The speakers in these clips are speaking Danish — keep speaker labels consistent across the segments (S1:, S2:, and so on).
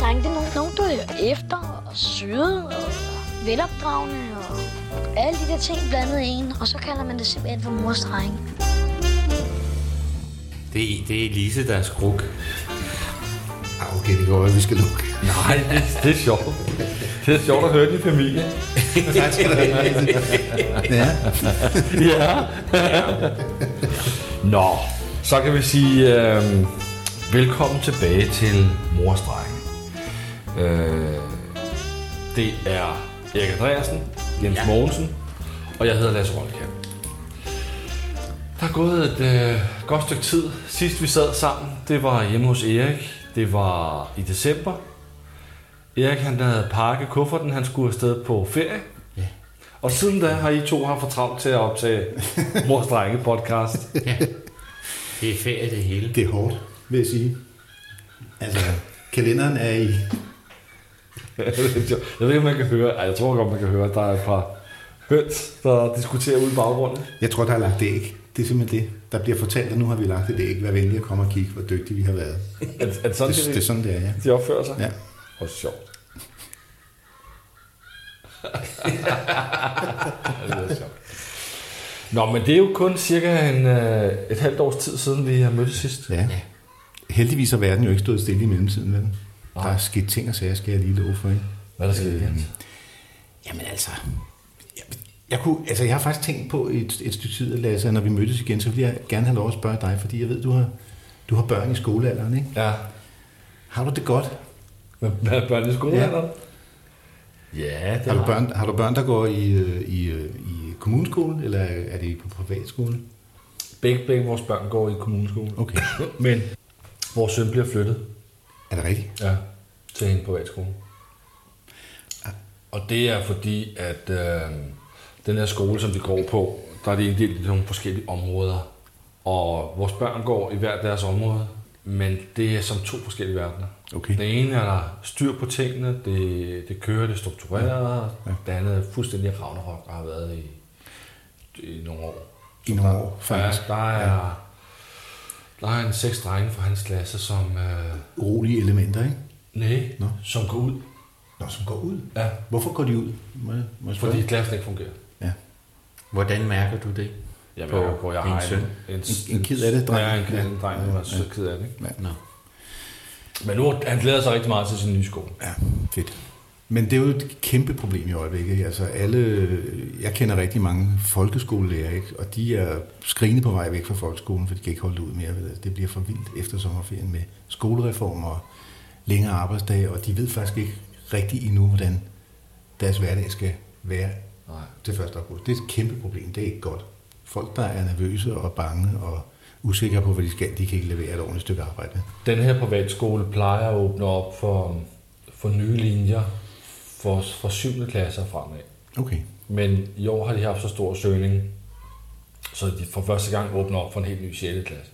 S1: drenge, det er nogen der er efter og søde og velopdragende og alle de der ting blandet i en, og så kalder man det simpelthen for mors drenge.
S2: Det er Lise, der er skruk.
S3: Okay, det går, at vi skal lukke.
S4: Nej, det er sjovt. Det er sjovt at høre din familie.
S3: Tak skal du have. Ja.
S4: Ja. Nå, så kan vi sige velkommen tilbage til Mors Drenge. Det er Erik Andreasen, Jens Mogensen, og jeg hedder Lasse Rolkjær. Der er gået et godt stykke tid. Sidst vi sad sammen, det var hjemme hos Erik. Det var i december. Erik han havde pakket kufferten, han skulle afsted på ferie.
S2: Ja.
S4: Og siden da har I to haft for travlt til at optage Mors Drenge podcast.
S2: Ja. Det er ferie det hele.
S3: Det er hårdt, vil jeg sige. Altså, kalenderen er i...
S4: Jeg ved ikke, om man kan høre. Jeg tror godt, man kan høre, at der er et par høns, der diskuterer ude i baggrunden.
S3: Jeg tror, der er lagt æg. Det er simpelthen det. Der bliver fortalt, at nu har vi lagt et æg. Vær venlig at komme og kigge, hvor dygtige vi har været.
S4: Er det sådan,
S3: det er sådan, det er, ja.
S4: De opfører sig?
S3: Ja.
S4: Hvor sjovt. Det er sjovt. Nå, men det er jo kun cirka et halvt års tid siden, vi har mødtes sidst.
S3: Ja. Heldigvis har verden jo ikke stået stille i mellemtiden, vel? Der er sket ting og sager, skal jeg lige love for, ikke?
S4: Hvad er der sket?
S3: Jamen altså... Jeg har faktisk tænkt på et stykke tid, Lasse, når vi mødtes igen, så vil jeg gerne have lov at spørge dig, fordi jeg ved, du har børn i skolealderen, ikke?
S4: Ja.
S3: Har du det godt?
S4: Med børn i skolealderen? Ja, det
S3: har du børn, der går i kommuneskole, eller er det på privatskole?
S4: Begge vores børn går i kommuneskole.
S3: Okay.
S4: Men vores søn bliver flyttet.
S3: Er det rigtigt?
S4: Ja, til en privatskole. Ja. Og det er fordi, at den her skole, som vi går på, der er det inddelt i nogle forskellige områder. Og vores børn går i hver deres område, men det er som to forskellige verdener.
S3: Okay.
S4: Det ene er der styr på tingene, det kører, det struktureret. Ja. Det andet er fuldstændig Ragnarok, der har været i nogle år.
S3: I nogle år, faktisk.
S4: Ja, der er en 6 drenge fra hans klasse, som...
S3: urolige elementer, ikke?
S4: Nej, som går ud.
S3: Nå, som går ud?
S4: Ja.
S3: Hvorfor går de ud?
S4: Fordi klassen ikke fungerer.
S3: Ja.
S2: Hvordan mærker du det?
S4: Jamen, hvor jeg har
S3: en ked af det, dreng.
S4: Ja, en dreng, der er så ked af det. Ikke?
S3: Ja.
S2: Nå.
S4: Men nu han glæder sig rigtig meget til sin nye skole.
S3: Ja, fedt. Men det er jo et kæmpe problem i øjeblikket. Altså jeg kender rigtig mange folkeskolelærer, ikke? Og de er skrigende på vej væk fra folkeskolen, for de kan ikke holde det ud mere. Det bliver for vildt efter sommerferien med skolereformer og længere arbejdsdage, og de ved faktisk ikke rigtig endnu, hvordan deres hverdag skal være til 1. august. Det er et kæmpe problem. Det er ikke godt. Folk, der er nervøse og bange og usikre på, hvad de skal, de kan ikke levere et ordentligt stykke arbejde.
S4: Den her privatskole plejer at åbne op for nye linjer for 7. klasser fremad.
S3: Okay.
S4: Men i år har de haft så stor søgning, så de for første gang åbner op for en helt ny 6. klasse.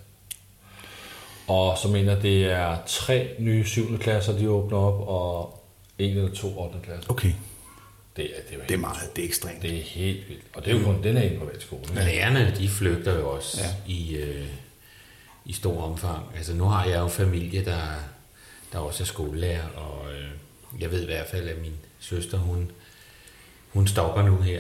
S4: Og så mener det er 3 nye 7. klasser, de åbner op, og 1 eller 2 8. klasser.
S3: Okay.
S4: Det er
S3: meget, det er ekstremt.
S4: Det er helt vildt. Og det er jo kun den er en privatskole.
S2: Lærerne, de flygter jo også i stor omfang. Altså nu har jeg jo familie, der også er skolelærer, og jeg ved i hvert fald, at min søster, hun stopper nu her.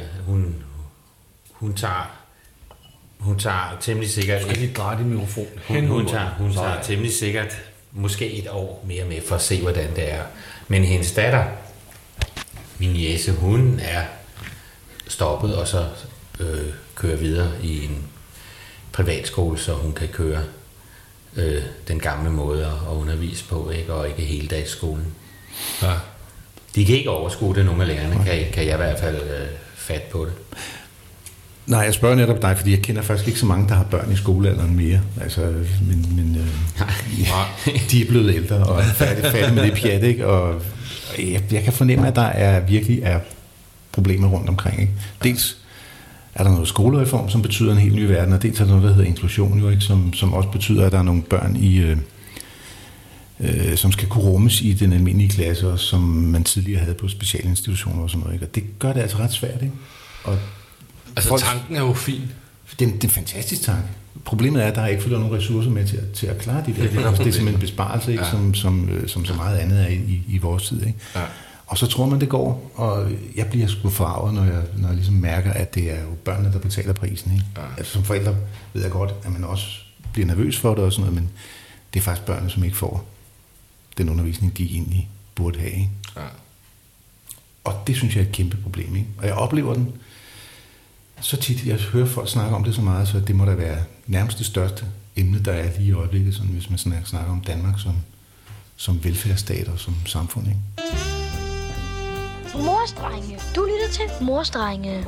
S2: Hun tager temmelig sikkert...
S4: Skal de dreje din mikrofon?
S2: Hun tager temmelig sikkert måske et år mere med for at se, hvordan det er. Men hendes datter, min niece, hun er stoppet og så kører videre i en privatskole, så hun kan køre den gamle måde at undervise på, ikke? Og ikke hele dagsskolen.
S4: Ja.
S2: De kan ikke overskue det, nogle af lærerne, kan jeg i hvert fald fat på det.
S3: Nej, jeg spørger netop dig, fordi jeg kender faktisk ikke så mange, der har børn i skolealderen mere. Altså, men de er blevet ældre og er færdige med det pjat, ikke? Og jeg kan fornemme, at der virkelig er problemer rundt omkring, ikke? Dels er der noget skolereform, som betyder en helt ny verden, og dels er der noget, der hedder inklusion, jo, ikke? Som også betyder, at der er nogle børn som skal kunne rummes i den almindelige klasse, og som man tidligere havde på specialinstitutioner og sådan noget, ikke? Og det gør det altså ret svært, ikke? Og
S4: altså tanken er jo fin,
S3: Det er en fantastisk tanke. Problemet er, at der ikke følger nogen ressourcer med til at klare de der. Det er simpelthen en besparelse, ikke? Som så meget andet er i vores tid. Ikke? Ja. Og så tror man, det går, og jeg bliver sgu forarvet, når jeg ligesom mærker, at det er jo børnene, der betaler prisen. Ikke? Ja. Altså, som forældre ved jeg godt, at man også bliver nervøs for det og sådan noget, men det er faktisk børnene, som ikke får den undervisning, de egentlig burde have. Ikke? Ja. Og det synes jeg er et kæmpe problem. Ikke? Og jeg oplever den så tit, jeg hører folk snakke om det så meget, så det må da være nærmest det største emne, der er lige i øjeblikket, sådan, hvis man snakker om Danmark som velfærdsstat og som samfund. Ikke?
S1: Morstrenge. Du lytter til Morstrenge.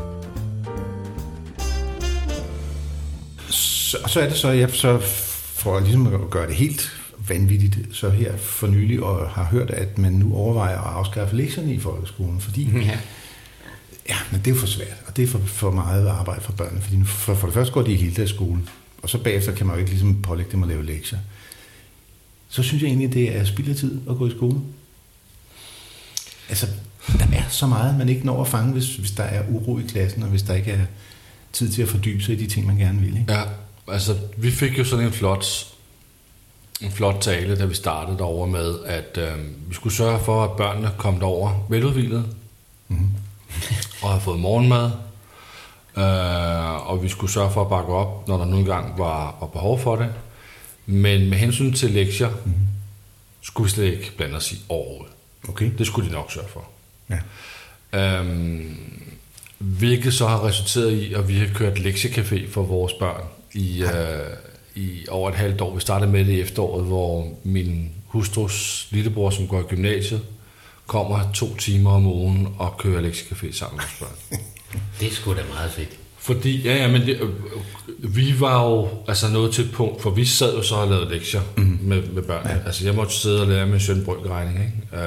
S3: Så er det så, jeg så for ligesom at gøre det helt vanvittigt, så her for nylig og har hørt, at man nu overvejer at afskaffe lektierne i folkeskolen, fordi ja, men det er jo for svært, og det er for meget arbejde for børnene, fordi for det første går de i hele deres skole, og så bagefter kan man jo ikke ligesom pålægge dem at lave lektier. Så synes jeg egentlig, det er spild af tid at gå i skole. Altså, der er så meget, man ikke når at fange, hvis der er uro i klassen, og hvis der ikke er tid til at fordybe sig i de ting, man gerne vil. Ikke?
S4: Ja, altså, vi fik jo sådan en flot tale, da vi startede over med, at vi skulle sørge for, at børnene kom derover veludhvilet, og havde fået morgenmad, og vi skulle sørge for at bakke op, når der nogle gange var behov for det. Men med hensyn til lektier, skulle vi slet ikke blande os i overhovedet.
S3: Okay.
S4: Det skulle de nok sørge for.
S3: Ja.
S4: Hvilket så har resulteret i, at vi har kørt lektiecafé for vores børn i over et halvt år. Vi startede med det i efteråret, hvor min hustrus lillebror, som går i gymnasiet, kommer 2 timer om ugen og kører lektiecafé sammen med vores børn.
S2: Det er sgu da meget fedt.
S4: Fordi, men vi var jo altså nået til et punkt, for vi sad jo så og lavede lektier med børnene. Ja. Altså jeg måtte sidde og lære med søn brøkregning, ikke?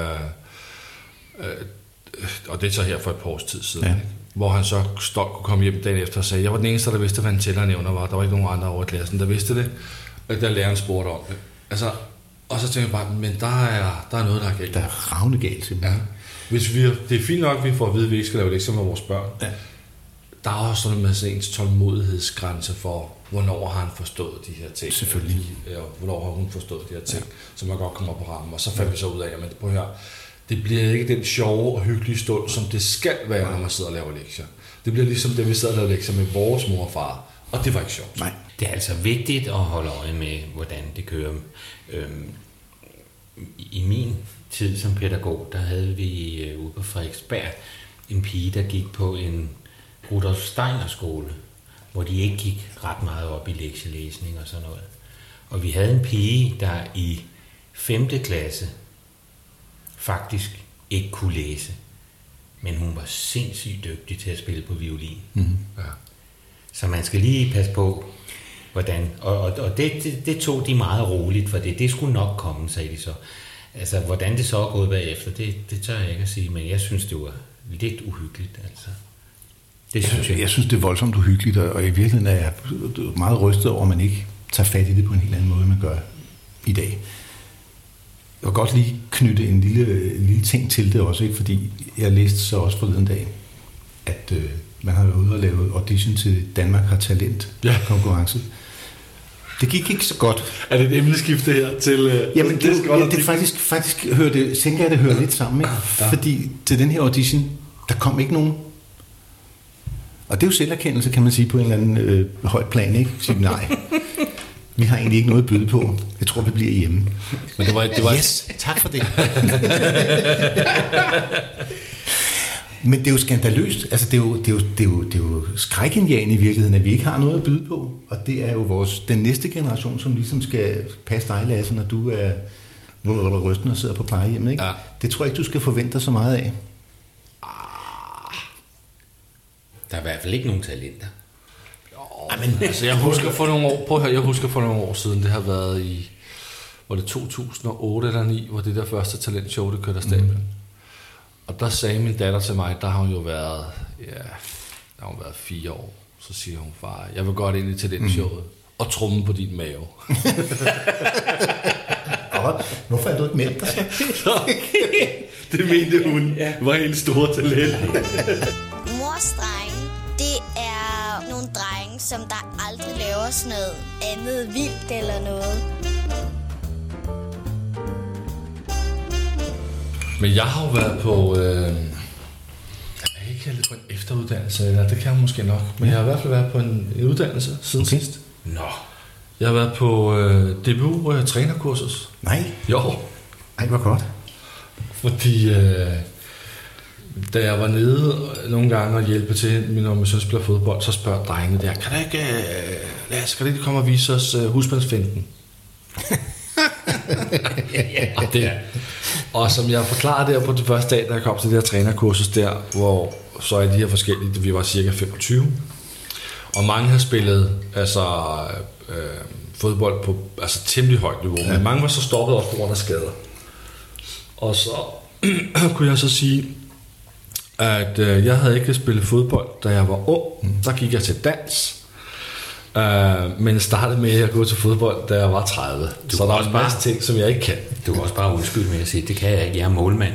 S4: Og det er så her for et par års tid siden, ikke? Hvor han så stolt kunne komme hjem dagen efter og sagde, jeg var den eneste, der vidste, hvad en tællernævner var. Der var ikke nogen andre over i klassen, der vidste det. Da læreren spurgte om det. Altså, og så tænkte jeg bare, men der er noget, der er galt.
S3: Der er ravne galt, simpelthen.
S4: Ja. Det er fint nok, at vi får at vide, at vi ikke skal lave lektier med vores børn. Ja. Der er også sådan en ens tålmodighedsgrænse for, hvornår har han forstået de her ting.
S3: Selvfølgelig.
S4: Hvornår har hun forstået de her ting, så man godt kommer på rammen. Og så fandt vi så ud af, at prøv at høre, det bliver ikke den sjove og hyggelige stund, som det skal være, når man sidder og laver lektier. Det bliver ligesom det, vi sidder og laver lektier med vores mor og far. Og det var ikke sjovt.
S2: Nej. Det er altså vigtigt at holde øje med, hvordan det kører. I min tid som pædagog, der havde vi ude på Frederiksberg en pige, der gik på en Rudolf Steiner skole, hvor de ikke gik ret meget op i lektielæsning og sådan noget. Og vi havde en pige, der i 5. klasse faktisk ikke kunne læse, men hun var sindssygt dygtig til at spille på violin. Mm-hmm. Ja. Så man skal lige passe på, hvordan. Og det tog de meget roligt, for det skulle nok komme, sagde de så. Altså, hvordan det så er gået bagefter, det tør jeg ikke at sige, men jeg synes, det var lidt uhyggeligt, altså. Det synes jeg.
S3: Jeg synes, det er voldsomt uhyggeligt, og i virkeligheden er jeg meget rystet over, at man ikke tager fat i det på en helt anden måde, man gør i dag. Jeg vil godt lige knytte en lille ting til det også, ikke? Fordi jeg læste så også forleden dag, at man har været ude og lave audition til Danmark har talent konkurrence. Det gik ikke så godt.
S4: Er det et emneskifte her til...
S3: Jamen, det faktisk hører det, tænker jeg, det hører lidt sammen, ikke? Ja. Fordi til den her audition, der kom ikke nogen. Og det er jo selverkendelse, kan man sige, på en eller anden højt plan, ikke? Sige, nej, vi har egentlig ikke noget at byde på. Jeg tror, vi bliver hjemme.
S4: Men det var
S3: yes, tak for det. Men det er jo skandaløst. Altså, det er jo skrækindjagende i virkeligheden, at vi ikke har noget at byde på. Og det er jo den næste generation, som ligesom skal passe dig, Lasse, når du er rystende og sidder på plejehjem, ikke? Ja. Det tror jeg ikke, du skal forvente dig så meget af.
S2: Der er i hvert fald ikke nogen talenter.
S4: Altså, jeg husker for nogle år siden, det har været i, var det 2008 eller 2009, hvor det der første talentshow, det kørte af stablen. Og der sagde min datter til mig, der har hun jo været, 4 år. Så siger hun, far, jeg vil godt ind i talentshowet og tromme på din mave.
S3: Hvorfor er du ikke meldt dig så?
S4: Det mente hun var helt store talent.
S5: Morstrenge, det er nogle drenge, som der aldrig laver sådan noget andet vildt eller noget.
S4: Men jeg har jo været på... jeg kan ikke kalde det på en efteruddannelse, eller det kan jeg måske nok. Men jeg har i hvert fald været på en uddannelse siden sidst.
S2: Nå.
S4: Jeg har været på DBU trænerkursus.
S3: Nej.
S4: Jo.
S3: Ej, hvor godt.
S4: Fordi da jeg var nede nogle gange og hjælpe til, når man synes spiller fodbold, så spørger drengene der, kan du ikke, Lasse, kan du ikke komme og vise os husmandsfinten? Og som jeg forklarede der på det første dag, da jeg kom til det her trænerkursus der, hvor så er de her forskellige, vi var cirka 25, og mange har spillet fodbold på temmelig højt niveau, men mange var så stoppet også på grund af skader. Og så kunne jeg så sige, at jeg havde ikke spillet fodbold, da jeg var ung. Der gik jeg til dans. Men startede med at gå til fodbold, da jeg var 30. Så der er en masse ting, som jeg ikke kan.
S2: Du kan også bare undskylde med at sige, det kan jeg ikke, jeg er målmand.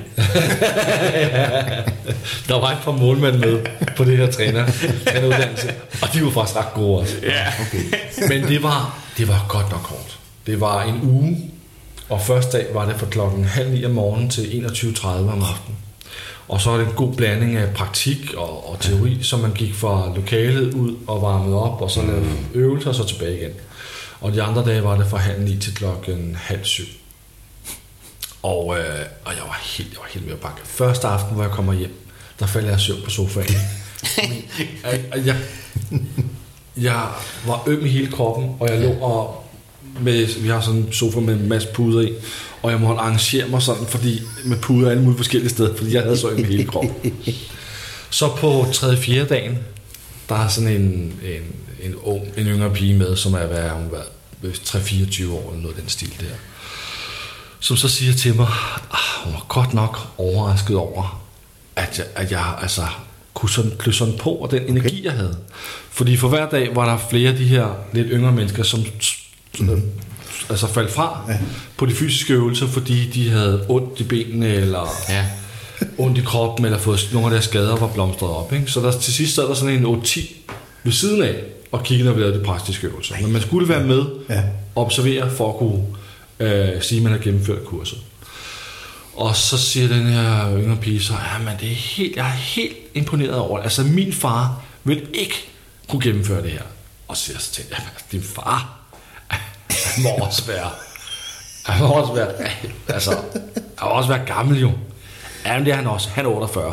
S4: Der var et par målmænd med på det her træneruddannelse, og de var faktisk ret gode også.
S2: Ja.
S4: Okay. Men det var godt nok hårdt. Det var en uge, og første dag var det fra 8:30 om morgenen til 21:30 om aftenen. Og så er det en god blanding af praktik og teori, så man gik fra lokalet ud og varmede op, og så lavede øvelser, og så tilbage igen. Og de andre dage var det fra 8:30 til 6:30. Og jeg var helt ved at banke. Første aften, hvor jeg kommer hjem, der faldt jeg søvn på sofaen. Jeg var øm i hele kroppen, og jeg lå og vi har sådan en sofa med en masse puder i, og jeg måtte arrangere mig sådan, fordi med puder alle mulige forskellige steder, fordi jeg havde så øm i hele kroppen. Så på 3.-4. dagen, der er sådan en yngre pige med, som er været 3-24 år eller noget af den stil der, som så siger til mig, hun var godt nok overrasket over, at jeg kunne sådan på, og den energi, jeg havde. Fordi for hver dag var der flere af de her lidt yngre mennesker, som faldt fra på de fysiske øvelser, fordi de havde ondt i benene, eller ondt i kroppen, eller fået nogle af deres skader var blomstret op. Ikke? Så der, til sidst sad der sådan en 8-10 ved siden af, og kiggede, når vi lavede de praktiske øvelser. Men man skulle være med og observere, for at kunne sige, at man har gennemført kurset. Og så siger den her yngre pige så, men jeg er helt imponeret over det. Altså, min far vil ikke kunne gennemføre det her. Og så siger jeg så til hende, din far, han må også være, altså, han må også være gammel jo. Ja, men det er han også. Han er 48.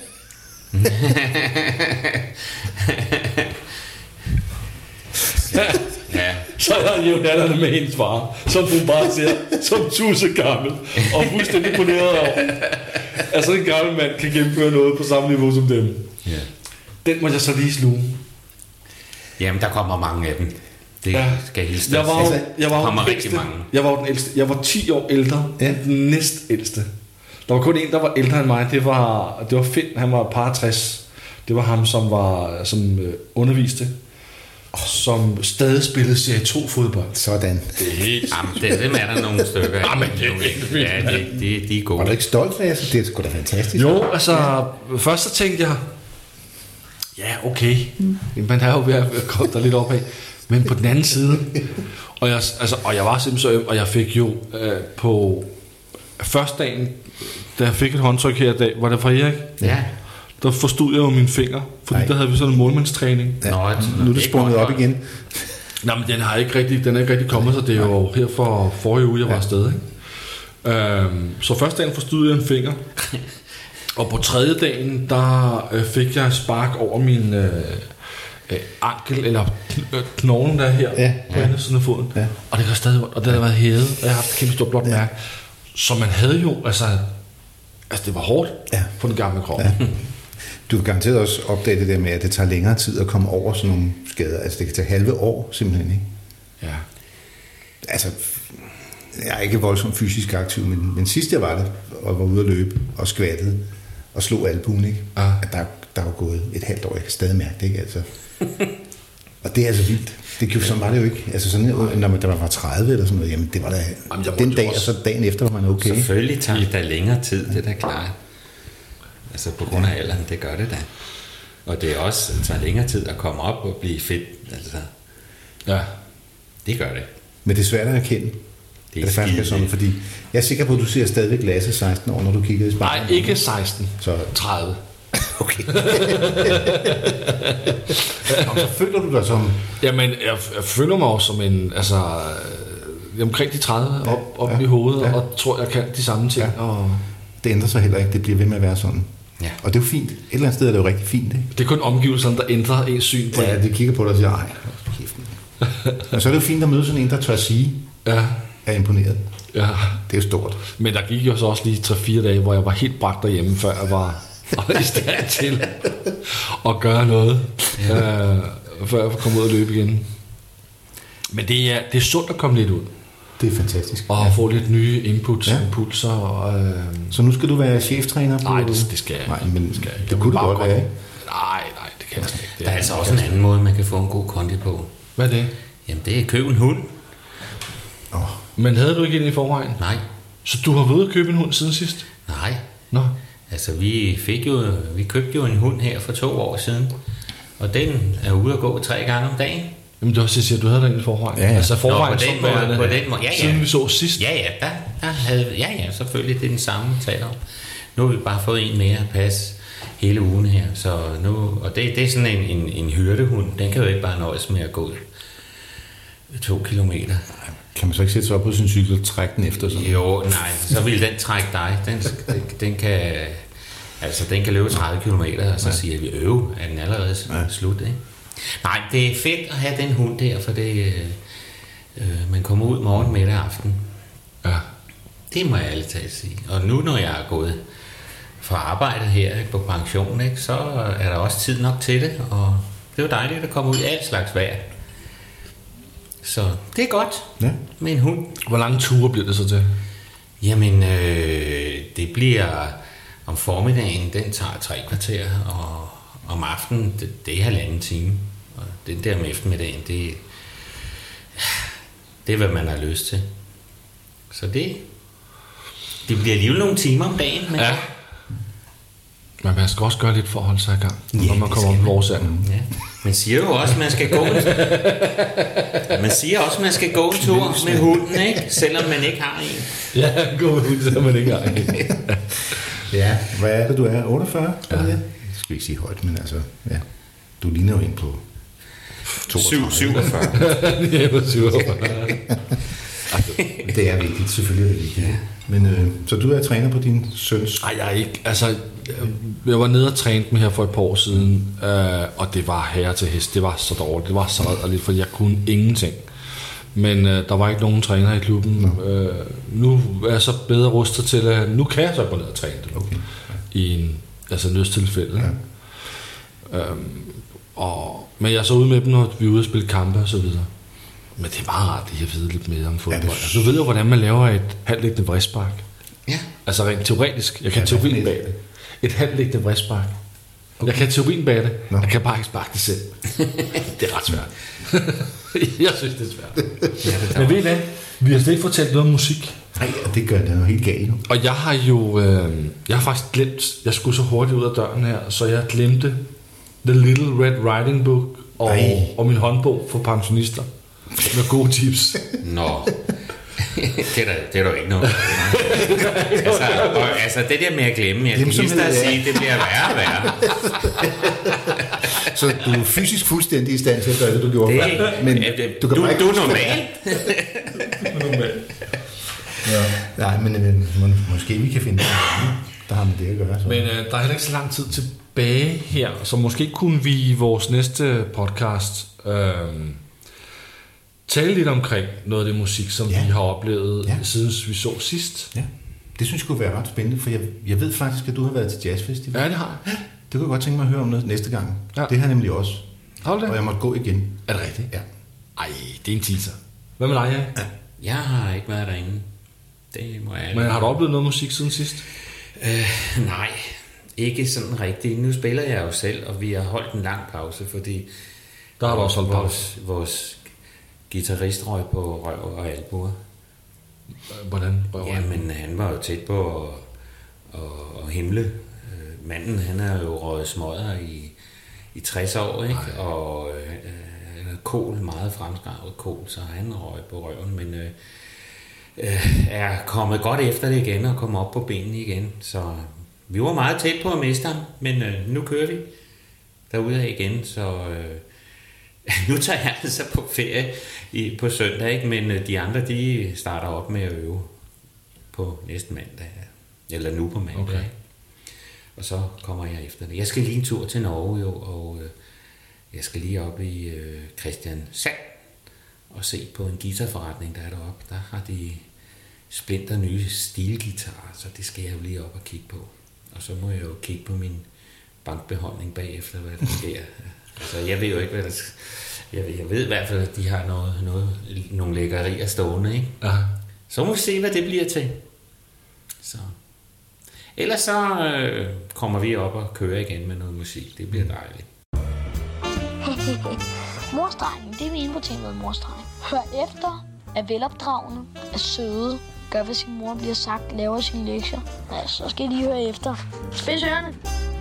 S4: Ja. Så er der jo alderne med hendes far, som hun bare ser som tusse gammel, og fuldstændig imponeret over. Altså, en gammel mand kan gennemføre noget på samme niveau som dem. Ja. Den må jeg så lige sluge.
S2: Jamen, der kommer mange af dem. Det skal hilse.
S4: Jeg var den ældste. Jeg var 10 år ældre end den næstældste. Der var kun en, der var ældre end mig. Det var Finn. Han var par 60. Det var ham, som underviste, som stadig spillede Serie 2 fodbold.
S3: Sådan.
S2: Dem er der nogle stykker. Jamen, de er gode.
S3: Var du ikke stolt af det? Det er sgu da fantastisk.
S4: Jo, altså, først så tænkte jeg, ja, okay. Man er jo ved at komme der lidt op af. Men på den anden side, og jeg var simpelthen så øm, og jeg fik jo på første dagen, da jeg fik et håndtryk her i dag, var det fra Erik?
S2: Ja.
S4: Der forstod jeg jo mine fingre, fordi der havde vi sådan en målmandstræning.
S3: Ja. Nu er det sprunget op igen.
S4: Nej, men den er ikke rigtig kommet, så det er jo her for forrige uge, jeg var afsted. Ikke? Så første dagen forstod jeg en finger, og på tredje dagen, der fik jeg spark over min ankel, eller knoglen der her, på enden af siden af foden. Ja. Og det kan stadig, og det har været hævet, og jeg har haft et kæmpe stort blåt mærke. Så man havde jo, altså det var hårdt på den gamle krop. Ja.
S3: Du vil garanteret også opdage det der med, at det tager længere tid at komme over sådan nogle skader. Altså det kan tage halve år simpelthen, ikke?
S4: Ja. Altså,
S3: jeg er ikke voldsomt fysisk aktiv, men sidst jeg var der, og var ude at løbe og skvattede og slog albuen, ikke? At der var gået et halvt år, jeg kan stadig mærke det, ikke? Altså. Og det er altså vildt. Sådan var det jo ikke. Altså sådan, når man var 30 eller sådan noget, jamen det var da den dag, og så dagen efter var man okay.
S2: Selvfølgelig tager det da længere tid, det er da klart. Altså på grund af alderen, det gør det da. Og det er også, det tager længere tid at komme op og blive fedt. Altså,
S4: Ja.
S2: det gør det.
S3: Men det er svært at erkende.
S2: Det er
S3: faktisk
S2: skide
S3: sådan,
S2: fedt.
S3: fordi jeg er sikker på, at du ser stadigvæk Lasse 16 år, når du kigger i spejlet.
S4: Nej, ikke 16.
S3: Så
S4: 30.
S3: okay. Og så føler du dig som...
S4: Jamen, jeg føler mig også som en, altså, omkring de 30 op i hovedet, og tror, jeg kan de samme ting.
S3: Ja.
S4: Og
S3: Det ændrer sig heller ikke, det bliver ved med at være sådan.
S2: Ja.
S3: Og det er jo fint. Et eller andet sted er det jo rigtig fint, ikke?
S4: det er kun omgivelserne, der ændrer ens syn på
S3: Ja,
S4: det.
S3: det kigger på dig og siger, ej, kæft. Men så er det jo fint at møde sådan en, der tør sige,
S4: Ja,
S3: er imponeret.
S4: ja.
S3: Det er jo stort.
S4: Men der gik jo så også lige 3-4 dage, hvor jeg var helt bragt derhjemme, før jeg var i stand til at gøre noget, før jeg kom ud og løbe igen. Men det er sundt at komme lidt ud,
S3: Det er fantastisk.
S4: og få lidt nye inputs,
S3: Ja.
S4: impulser. Og,
S3: Så nu skal du være cheftræner på...
S4: nej, det skal jeg
S3: Nej,
S4: ikke.
S3: men
S4: skal jeg ikke.
S3: det
S4: Jeg
S3: kunne
S4: vil
S3: det
S4: bare
S3: godt være, ikke?
S4: Nej, det kan jeg slet ikke. Det
S2: Der er altså også en anden måde, man kan få en god kondi på.
S4: Hvad er det?
S2: Jamen, det er at købe en hund.
S4: Men havde du ikke en i forvejen?
S2: Nej,
S4: Så du har været ude at købe en hund siden sidst?
S2: nej.
S4: Nå.
S2: Altså, vi købte jo en hund her for 2 år siden. Og den er ude at gå 3 gange om dagen.
S4: Jamen det var sidst, at du havde der en i forvejen.
S3: Ja, ja.
S4: Altså forvejen
S2: Nå, på den
S4: som
S2: måde,
S4: værende,
S2: på den måde. Ja, ja.
S4: siden vi så sidst.
S2: Ja, der havde... Ja, selvfølgelig, det er den samme, vi taler om. Nu har vi bare fået en mere at passe hele ugen her. Så nu, og det er sådan en hyrdehund. Den kan jo ikke bare nøjes med at gå 2 kilometer.
S3: Kan man så ikke sætte sig op på sin cykel og trække den efter sig?
S2: Jo, nej, så vil den trække dig. Den kan løbe 30 kilometer, og så siger vi, er den allerede slut, ikke? Nej, det er fedt at have den hund der, for det, man kommer ud morgen, middag og aften.
S4: Ja.
S2: Det må jeg ærligt talt sige. Og nu, når jeg er gået fra arbejde her, ikke, på pension, ikke, så er der også tid nok til det, og det er jo dejligt at komme ud i alt slags vejr. Så det er godt
S3: Ja.
S2: med en hund.
S4: Hvor lange ture bliver det så til?
S2: Jamen, det bliver om formiddagen, den tager 3 kvarter, og om aftenen, det er 1,5 time. Og den der om eftermiddagen, det er, hvad man har lyst til. Så det bliver alligevel nogle timer om dagen. Men
S4: Ja. Men man skal også gøre lidt for at holde sig i gang, når
S2: Ja,
S4: man
S2: det
S4: kommer op
S2: skal
S4: i vores alder.
S2: Ja. Man siger jo også, at man skal gå en tur med hunden, ikke? Selvom man ikke har en.
S4: Ja, gå ud, så man ikke har en.
S3: Ja. Hvad er det, du er? 48? Ja. Det skal vi ikke sige højt, men altså, ja. Du ligner jo en på 32.
S2: 47.
S4: Ja, på 47.
S3: Det er vigtigt, selvfølgelig er det vigtigt. Ja. Men så du er træner på din søns?
S4: Nej, jeg er ikke. Altså, jeg var nede og trænede med her for et par år siden, og det var herre til hest. Det var så dårligt. Det var så rædderligt, for jeg kunne ingenting. Men der var ikke nogen træner i klubben. Nu er jeg så bedre rustet til, at nu kan jeg så gå ned og træne det.
S3: Okay.
S4: I en nødstilfælde. Ja. Men jeg er så ude med dem, når vi er ude og spille kampe og så videre. Men det er meget rart, at jeg ved lidt mere om fodbold.
S3: Ja,
S4: Altså, du ved jo, hvordan man laver et halvliggende vristspark.
S2: Ja.
S4: Altså rent teoretisk. Jeg kan teorien bag det. Et halvliggende vristspark. Okay. Jeg kan teorien bag det.
S3: Nå.
S4: Jeg kan bare ikke sparke det selv. Det er ret svært. Jeg synes, det er svært. Men ved I hvad? Vi har slet ikke fortalt noget om musik.
S3: Nej, det gør det jo helt galt nu.
S4: Og jeg har jo... jeg har faktisk glemt... Jeg skulle så hurtigt ud af døren her, så jeg glemte The Little Red Riding Book og min håndbog for pensionister. Med gode tips.
S2: Nå. Det er der ikke noget. altså, det der med at glemme, jeg skal lige at sige, det bliver værre og værre.
S3: Så du er fysisk fuldstændig i stand til at gøre det, du gjorde før. Men du kan bare ikke
S2: du er normal.
S3: Ja. Nej, men måske vi kan finde noget, der har med det at gøre. Så.
S4: Men der er heller ikke så lang tid tilbage her, så måske kunne vi i vores næste podcast tale lidt omkring noget af det musik, som vi har oplevet, siden vi så sidst.
S3: Ja, det synes jeg kunne være ret spændende, for jeg ved faktisk, at du har været til jazzfestival.
S4: Ja, det har jeg.
S3: Det kunne jeg godt tænke mig at høre om noget næste gang.
S4: Ja.
S3: Det har jeg nemlig også.
S4: Hold det.
S3: Og jeg måtte gå igen.
S4: Er det rigtigt?
S3: Ja.
S4: Ej, det er en teaser. Hvad med dig, ja?
S2: Jeg har ikke været derinde. Det må jeg.
S4: Men har du oplevet noget musik siden sidst?
S2: Nej, ikke sådan rigtigt. Nu spiller jeg jo selv, og vi har holdt en lang pause, fordi
S4: Der har du også holdt pause.
S2: vores guitarist røg på røv og albuer.
S4: Hvordan?
S2: Jamen, han var jo tæt på at himle. Manden, han har jo røget smøger i 60 år, ikke? Og kål, meget fremskravet kål, så han røg på røven, men er kommet godt efter det igen og kommet op på benene igen. Så vi var meget tæt på at miste ham, men nu kører vi derude igen, så nu tager jeg altså på ferie på søndag, ikke? Men de andre, de starter op med at øve på næste mandag, eller nu på mandag. Okay. Og så kommer jeg efter det. Jeg skal lige en tur til Norge jo, og jeg skal lige op i Kristiansand og se på en guitarforretning, der er deroppe. Der har de splinter nye stilguitarer, så det skal jeg jo lige op og kigge på. Og så må jeg jo kigge på min bankbeholdning bagefter, hvad der sker. Altså, jeg ved jo ikke, hvad der sker. Jeg ved i hvert fald, at de har nogle lækkerier stående, ikke? Ja. Så må vi se, hvad det bliver til. Så. Ellers så kommer vi op og kører igen med noget musik. Det bliver dejligt.
S1: Morstrengen, det er min på temaet morstreng. Hør efter, er velopdragende, er søde, gør hvad sin mor bliver sagt, laver sine lektier. Ja, så skal I lige høre efter. Spids ørerne.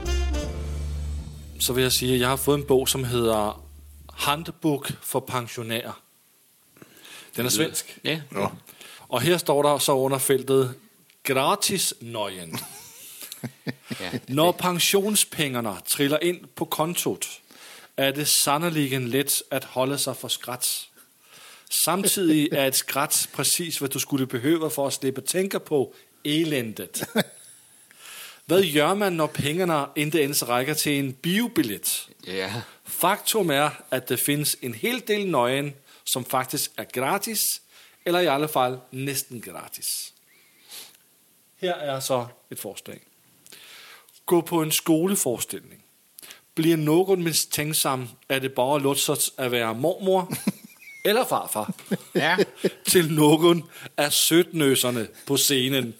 S4: Så vil jeg sige, at jeg har fået en bog, som hedder Handbok for pensionærer. Den er svensk.
S2: Ja.
S4: Og her står der så under feltet gratis nøjen. Når pensionspengerne triller ind på kontot, er det sandeligen let at holde sig for skrat. Samtidig er et skrat præcis, hvad du skulle behøve for at slippe tænke på elændet. Hvad gør man, når pengene ikke ens rækker til en biobillet?
S2: Ja.
S4: Faktum er, at der findes en hel del nøgen, som faktisk er gratis, eller i alle fald næsten gratis. Her er så et forslag. Gå på en skoleforestilling. Bliver nogen mistænksom, er det bare lutsat at være mormor eller farfar til nogen af sødnøserne på scenen.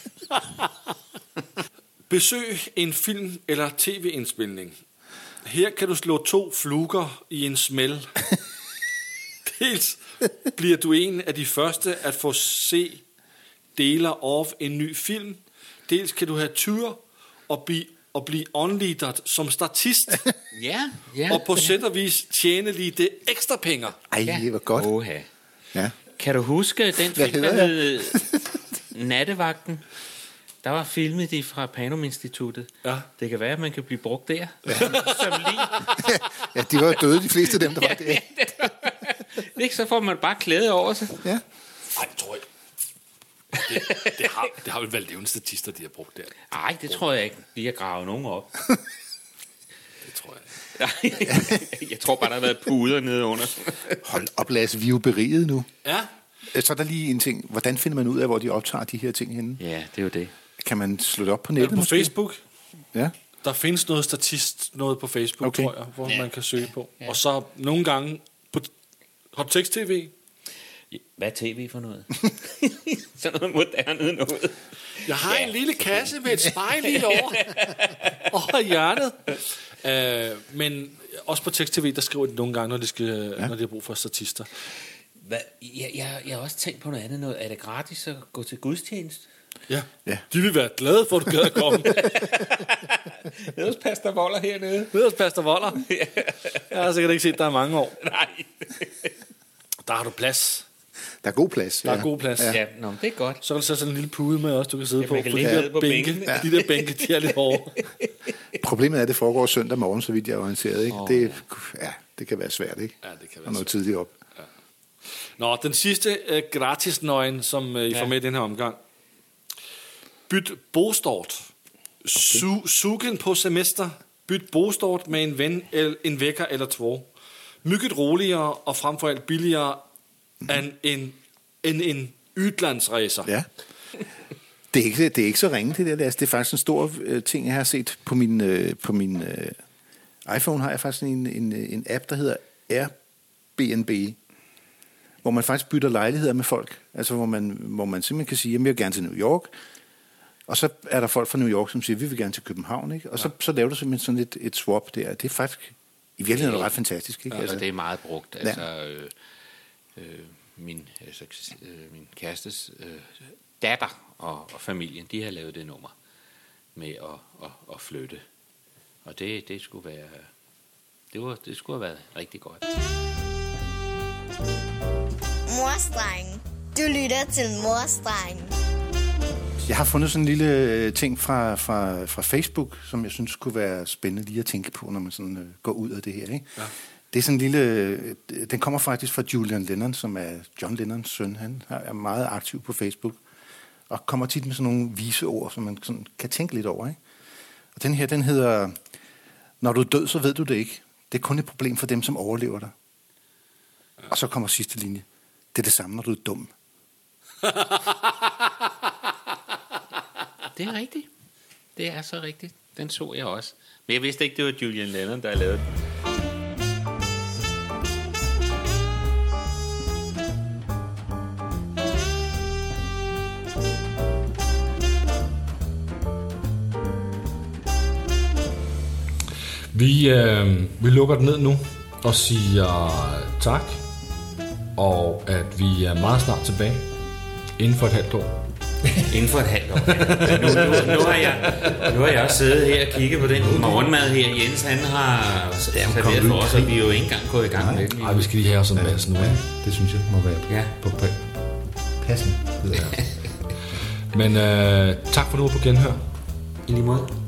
S4: Besøg en film- eller tv-indspilning. Her kan du slå 2 fluger i en smæld. Dels bliver du en af de første at få se deler af en ny film. Dels kan du have tur og blive onleadet som statist.
S2: Ja.
S4: Og på sæt og vis tjene lige det ekstra penge.
S3: Ej, det var godt.
S2: Oha.
S3: Ja.
S2: Kan du huske den film, der hed Nattevagten? Der var filmet de fra Panum-instituttet.
S4: Ja.
S2: Det kan være, at man kan blive brugt der. Som lige.
S3: Ja, de var døde, de fleste af dem, der var der.
S2: Ikke, så får man bare klæde over sig.
S3: Ja.
S4: Ej, det tror jeg. Det har vel været levende statister, de har brugt der.
S2: Nej, det tror jeg ikke. De har gravet nogen op.
S4: Det tror jeg.
S2: Jeg tror bare, der har været puder nede under.
S3: Hold op, Lasse, vi er jo beriget nu.
S4: Ja.
S3: Så er der lige en ting. Hvordan finder man ud af, hvor de optager de her ting henne?
S2: Ja, det er jo det.
S3: Kan man slå det op på nettet?
S4: På
S3: måske?
S4: Facebook.
S3: Ja.
S4: Der findes noget noget på Facebook,
S3: Okay.
S4: tror jeg, hvor man kan søge på. Ja. Og så nogle gange på tekst-tv.
S2: Hvad er tv for noget? Sådan noget moderne noget.
S4: Jeg har en lille kasse med et spejl lige over hjørnet. Men også på tekst-tv, der skriver de nogle gange, når de har brug for statister.
S2: Jeg har også tænkt på noget andet. Er det gratis at gå til gudstjeneste?
S4: Ja. De vil være glade for, at du gad at komme.
S2: Nede hos Pastor Voller hernede.
S4: Nede hos Pastor Voller. Jeg har sikkert ikke set dig i mange år.
S2: Nej.
S4: Der har du plads.
S3: Der er god plads.
S4: Der er god plads.
S2: Ja, det er godt.
S4: Så kan du sætte sådan en lille pude med også, du kan sidde på.
S2: Man kan
S4: For
S2: ligge nede på bænken.
S4: De der bænke, de er lidt hårde.
S3: Problemet er, at det foregår søndag morgen, så vidt jeg er orienteret. Ikke? Det kan være svært, ikke?
S4: Ja, det kan være
S3: og noget tidligt op.
S4: Ja. Nå, den sidste gratisnøgen, som I får med i den her omgang. Byt bostort. Sugen på semester. Byt bostort med en ven, en vækker eller 2. Mygget roligere og frem for alt billigere end en udlandsrejser.
S3: Ja. Det er ikke så ringe, det der. Det er faktisk en stor ting, jeg har set på min iPhone. Har jeg faktisk en app, der hedder Airbnb, hvor man faktisk bytter lejligheder med folk. Altså hvor man simpelthen kan sige, jeg vil gerne til New York. Og så er der folk fra New York, som siger, vi vil gerne til København. Ikke? Og så laver du simpelthen sådan et swap der. Det er faktisk i virkeligheden ret fantastisk. Ikke?
S2: Ja, altså, det er meget brugt. Altså,
S3: ja.
S2: Min kærestes datter og familien, de har lavet det nummer med at flytte. Og det skulle være det skulle have været rigtig godt.
S5: Morstreng. Du lytter til Morstreng.
S3: Jeg har fundet sådan en lille ting fra Facebook, som jeg synes kunne være spændende lige at tænke på, når man sådan går ud af det her. Ikke? Ja. Det er sådan en lille... Den kommer faktisk fra Julian Lennon, som er John Lennons søn. Han er meget aktiv på Facebook, og kommer tit med sådan nogle vise ord, som man sådan kan tænke lidt over. Ikke? Og den her, den hedder... Når du er død, så ved du det ikke. Det er kun et problem for dem, som overlever dig. Ja. Og så kommer sidste linje. Det er det samme, når du er dum.
S2: Det er rigtigt. Det er så rigtigt. Den så jeg også. Men jeg vidste ikke, det var Julian Lennon, der lavede den.
S4: Vi lukker den ned nu og siger tak, og at vi er meget snart tilbage inden for et halvt år.
S2: Inden for et halvt år. Nu har jeg også siddet her og kigget på den morgenmad her. Jens, han har serveret for os, og vi er jo ikke engang gået i gang med det.
S4: Nej, vi skal lige have os en masse nu.
S3: Ja, det synes jeg må være på passende.
S4: Men tak for nu på genhør.
S2: I lige måde.